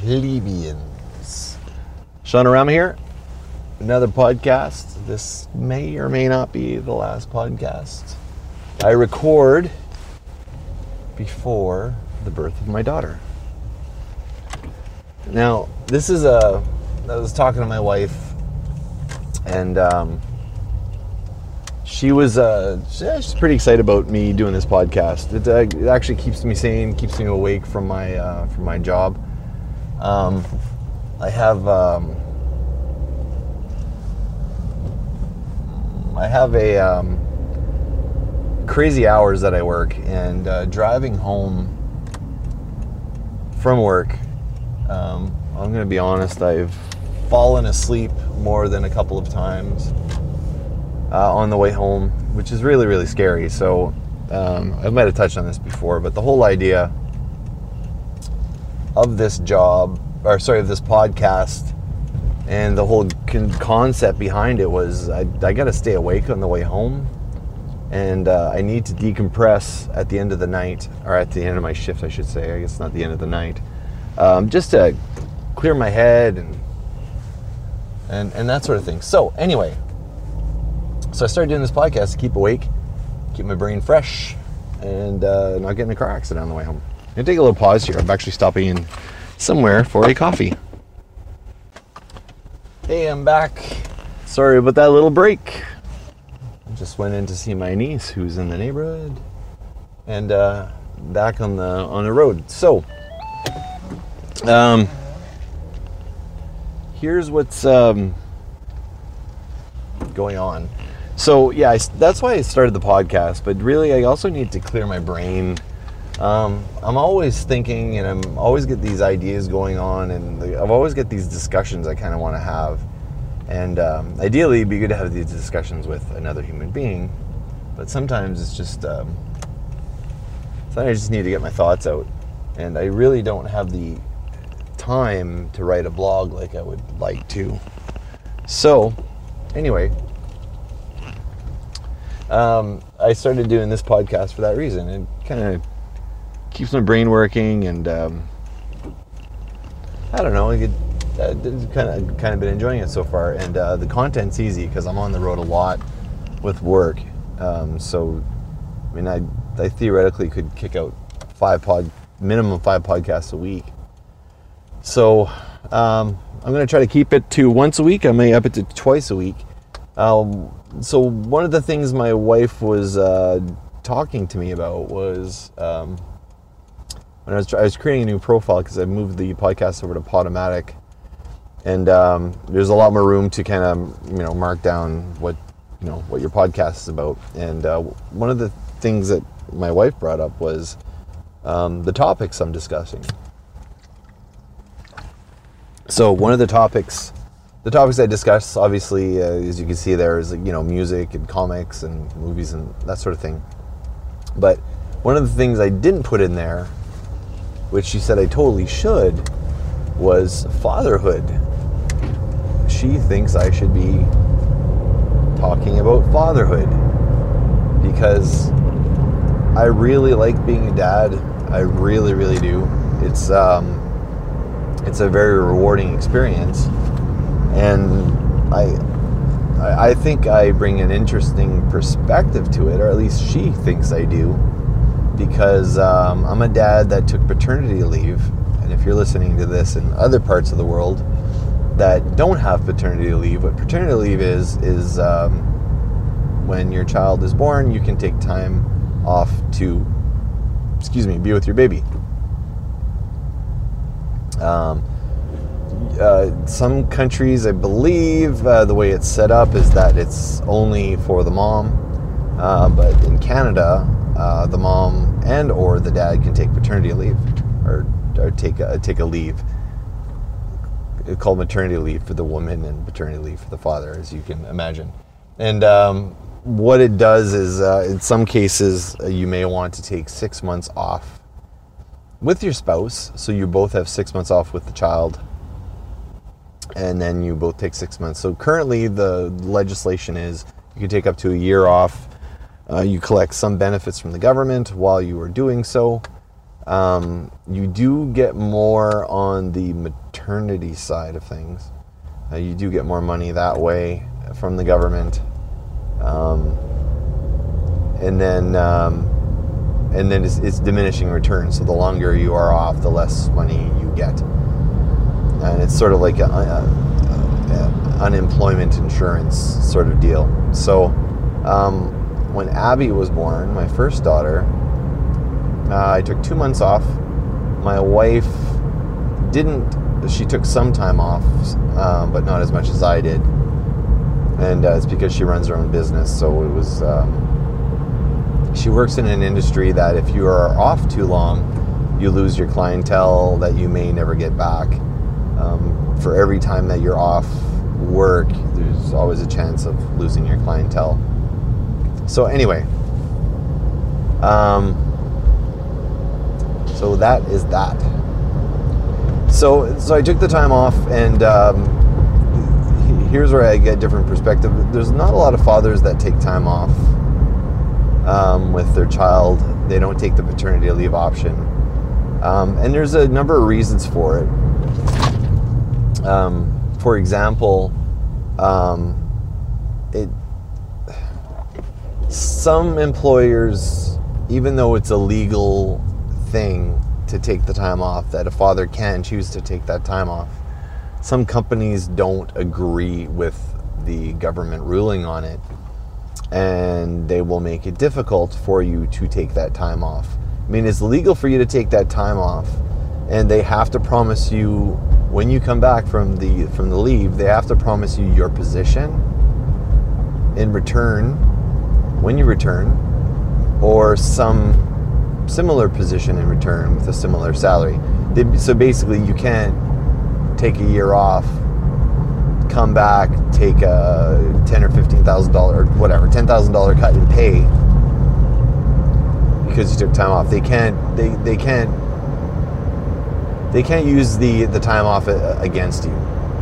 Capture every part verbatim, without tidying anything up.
plebeians. Sean Arama here. Another podcast. This may or may not be the last podcast I record before the birth of my daughter. Now, this is a... I was talking to my wife, and um, she was uh, she's pretty excited about me doing this podcast. It, uh, it actually keeps me sane, keeps me awake from my uh, from my job. Um, I have... Um, I have a um, crazy hours that I work, and uh, driving home from work, um, I'm going to be honest, I've fallen asleep more than a couple of times uh, on the way home, which is really, really scary. So um, I might have touched on this before, but the whole idea of this job, or sorry, of this podcast, and the whole con- concept behind it was I, I got to stay awake on the way home, and uh, I need to decompress at the end of the night, or at the end of my shift, I should say. I guess not the end of the night, um, just to clear my head and and and that sort of thing. So anyway, so I started doing this podcast to keep awake, keep my brain fresh, and uh, not get in a car accident on the way home. I'm gonna take a little pause here. I'm actually stopping in somewhere for a coffee. Hey, I'm back. Sorry about that little break. I just went in to see my niece who's in the neighborhood, and uh, back on the on the road. So, um, here's what's um, going on. So yeah, I, that's why I started the podcast. But really, I also need to clear my brain. Um, I'm always thinking, and I'm always get these ideas going on, and I've always get these discussions I kind of want to have. And um, ideally, it'd be good to have these discussions with another human being. But sometimes it's just, um, sometimes I just need to get my thoughts out. And I really don't have the time to write a blog like I would like to. So, anyway, um, I started doing this podcast for that reason. It kind of keeps my brain working, and um, I don't know, I could uh, kind of kind of been enjoying it so far, and uh, the content's easy because I'm on the road a lot with work. Um, so, I mean, I I theoretically could kick out five pod minimum five podcasts a week. So, um, I'm going to try to keep it to once a week. I may up it to twice a week. Um, so one of the things my wife was uh, talking to me about was. Um, When I was, I was creating a new profile because I moved the podcast over to Podomatic, and um, there's a lot more room to kind of, you know, mark down what, you know, what your podcast is about. And uh, one of the things that my wife brought up was um, the topics I'm discussing. So one of the topics, the topics I discuss, obviously, uh, as you can see there, is, you know, music and comics and movies and that sort of thing. But one of the things I didn't put in there, which she said I totally should, was fatherhood. She thinks I should be talking about fatherhood because I really like being a dad. I really, really do. It's um, it's a very rewarding experience, and I, I I think I bring an interesting perspective to it, or at least she thinks I do. Because um, I'm a dad that took paternity leave, and if you're listening to this in other parts of the world that don't have paternity leave, what paternity leave is is um, when your child is born, you can take time off to, excuse me, be with your baby. Um, uh, some countries, I believe, uh, the way it's set up is that it's only for the mom, uh, but in Canada, Uh, the mom and or the dad can take paternity leave, or, or take a, take a leave. It's called maternity leave for the woman and paternity leave for the father, as you can imagine. And um, what it does is, uh, in some cases, uh, you may want to take six months off with your spouse, so you both have six months off with the child, and then you both take six months. So currently, the legislation is you can take up to a year off. Uh, you collect some benefits from the government while you are doing so. Um, you do get more on the maternity side of things. Uh, you do get more money that way from the government. Um, and then um, and then it's, it's diminishing returns. So the longer you are off, the less money you get. And it's sort of like an unemployment insurance sort of deal. So um, when Abby was born, my first daughter, uh, I took two months off. My wife didn't, she took some time off, um, but not as much as I did. And uh, it's because she runs her own business. So it was, um, she works in an industry that if you are off too long, you lose your clientele that you may never get back. Um, for every time that you're off work, there's always a chance of losing your clientele. So anyway, um, so that is that. So so I took the time off, and um, here's where I get different perspective. There's not a lot of fathers that take time off um, with their child. They don't take the paternity leave option, um, and there's a number of reasons for it. Um, for example, um, it, some employers, even though it's a legal thing to take the time off, that a father can choose to take that time off, some companies don't agree with the government ruling on it, and they will make it difficult for you to take that time off. I mean, it's legal for you to take that time off, and they have to promise you, when you come back from the from the leave, they have to promise you your position in return when you return, or some similar position in return with a similar salary. They, so basically, you can't take a year off, come back, take a ten or fifteen thousand dollar, or whatever, ten thousand dollar cut in pay because you took time off. They can't. They they can't. They can't use the, the time off against you.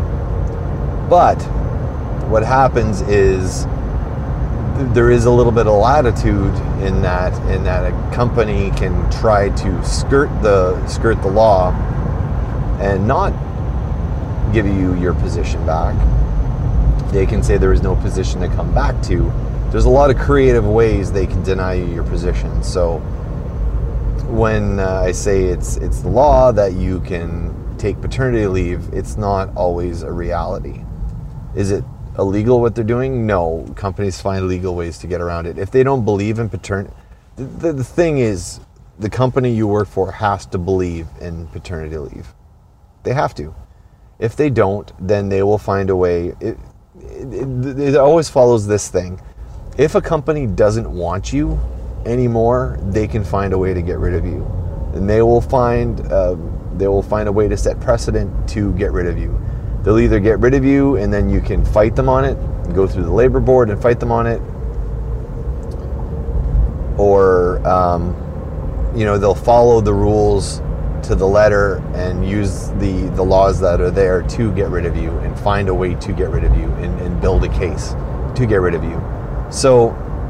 But what happens is there is a little bit of latitude in that in that a company can try to skirt the skirt the law and not give you your position back. They can say there is no position to come back to. There's a lot of creative ways they can deny you your position. So when uh, I say it's it's the law that you can take paternity leave, it's not always a reality. Is it illegal what they're doing? No. Companies find legal ways to get around it. If they don't believe in paternity, the, the thing is, the company you work for has to believe in paternity leave. They have to. If they don't, then they will find a way. It, it, it always follows this thing. If a company doesn't want you anymore, they can find a way to get rid of you, and they will find uh, they will find a way to set precedent to get rid of you. They'll either get rid of you, and then you can fight them on it, go through the labor board and fight them on it, or um, you know, they'll follow the rules to the letter and use the the laws that are there to get rid of you, and find a way to get rid of you, and, and build a case to get rid of you. So.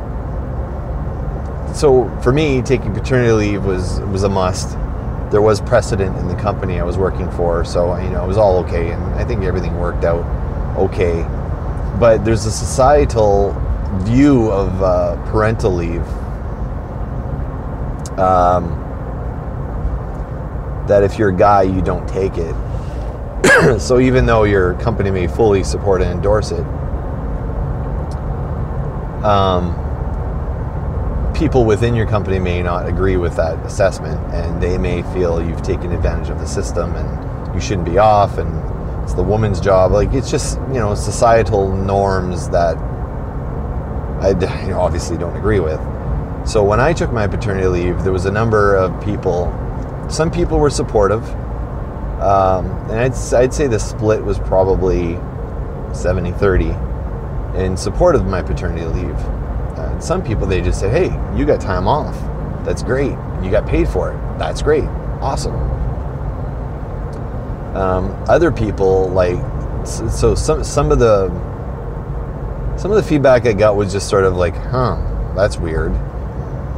So for me, taking paternity leave was was a must. There was precedent in the company I was working for, so you know it was all okay, and I think everything worked out okay. But there's a societal view of uh, parental leave um, that if you're a guy, you don't take it. So even though your company may fully support and endorse it, um, people within your company may not agree with that assessment, and they may feel you've taken advantage of the system and you shouldn't be off, and it's the woman's job. Like, it's just, you know, societal norms that I you know, obviously don't agree with. So when I took my paternity leave, there was a number of people. Some people were supportive, um, and I'd, I'd say the split was probably seventy thirty in support of my paternity leave. And some people, they just said, hey, you got time off. That's great. You got paid for it. That's great. Awesome. Um, other people, like, so some some of the some of the feedback I got was just sort of like, huh, that's weird. But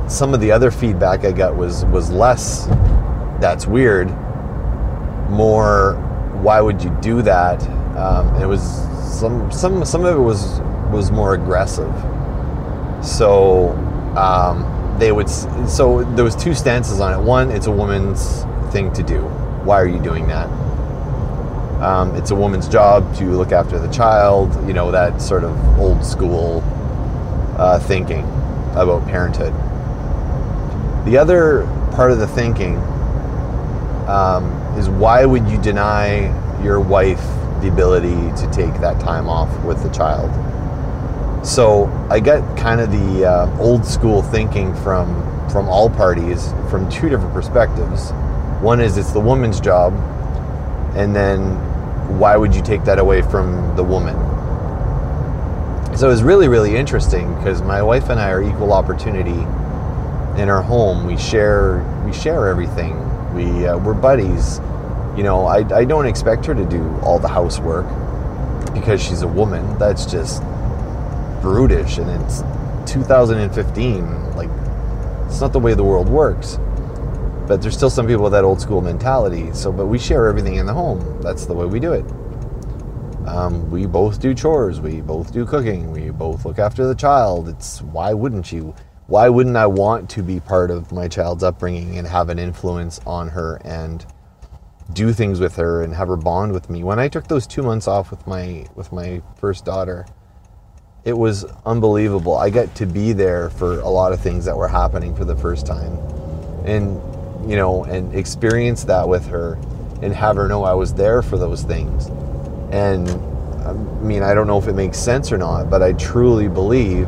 some of the other feedback I got was was less, that's weird, more, why would you do that? Um, it was some some some of it was was more aggressive. So um, they would so there was two stances on it. One, it's a woman's thing to do. Why are you doing that? Um, it's a woman's job to look after the child. You know, that sort of old school uh, thinking about parenthood. The other part of the thinking um, is, why would you deny your wife the ability to take that time off with the child? So I got kind of the uh, old school thinking from from all parties from two different perspectives. One is, it's the woman's job, and then why would you take that away from the woman? So it was really, really interesting, because my wife and I are equal opportunity in our home. We share we share everything. We uh, we're buddies. You know, I I don't expect her to do all the housework because she's a woman. That's just brutish, and it's two thousand fifteen. Like, it's not the way the world works. But there's still some people with that old school mentality. So, but we share everything in the home. That's the way we do it. Um, we both do chores. We both do cooking. We both look after the child. It's, why wouldn't you? Why wouldn't I want to be part of my child's upbringing and have an influence on her and do things with her and have her bond with me? When I took those two months off with my with my first daughter, it was unbelievable. I got to be there for a lot of things that were happening for the first time, and you know, and experience that with her, and have her know I was there for those things. And I mean, I don't know if it makes sense or not, but I truly believe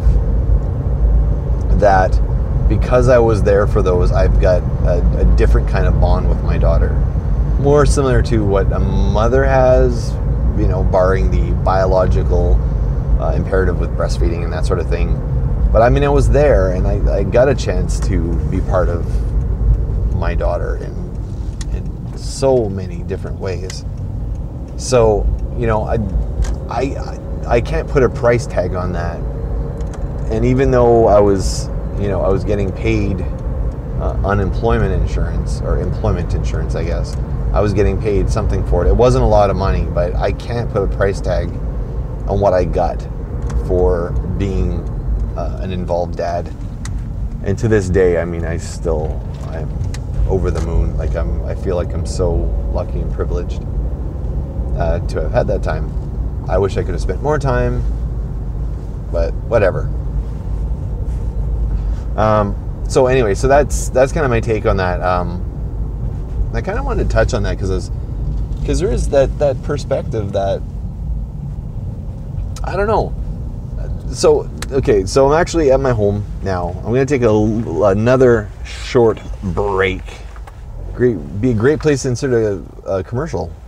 that because I was there for those, I've got a, a different kind of bond with my daughter, more similar to what a mother has, you know, barring the biological uh, imperative with breastfeeding and that sort of thing. But I mean, I was there, and I, I got a chance to be part of my daughter in in so many different ways. So, you know, I I I can't put a price tag on that. And even though I was, you know, I was getting paid uh, unemployment insurance, or employment insurance, I guess, I was getting paid something for it. It wasn't a lot of money, but I can't put a price tag on what I got for being uh, an involved dad. And to this day, I mean, I still, I'm over the moon. Like, I'm, I feel like I'm so lucky and privileged uh, to have had that time. I wish I could have spent more time, but whatever. Um, so anyway, so that's that's kind of my take on that. Um, I kind of wanted to touch on that because because there is that that perspective that, I don't know. So okay, so I'm actually at my home now. I'm going to take a, another short break. Great, be a great place to insert a, a commercial.